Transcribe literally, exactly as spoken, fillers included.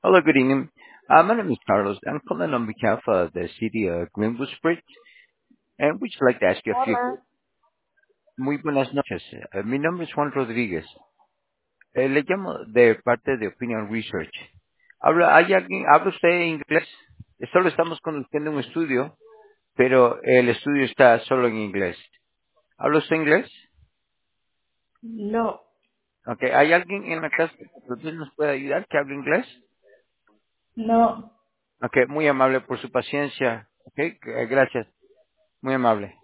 Hello, good evening. Uh, my name is Carlos. I'm calling on behalf of the city of Greenwood Springs, and we'd like to ask you a few. Hola. Muy buenas noches. Eh, mi nombre es Juan Rodríguez. Eh, le llamo de parte de Opinion Research. Habla, ¿hay alguien, habla usted inglés? Eh, Solo estamos conduciendo un estudio, pero el estudio está solo en inglés. ¿Habla usted inglés? No, Okay. ¿Hay alguien en la casa que usted nos puede ayudar que hable inglés? no. Okay. Muy amable por su paciencia. Okay. eh, Gracias. Muy amable.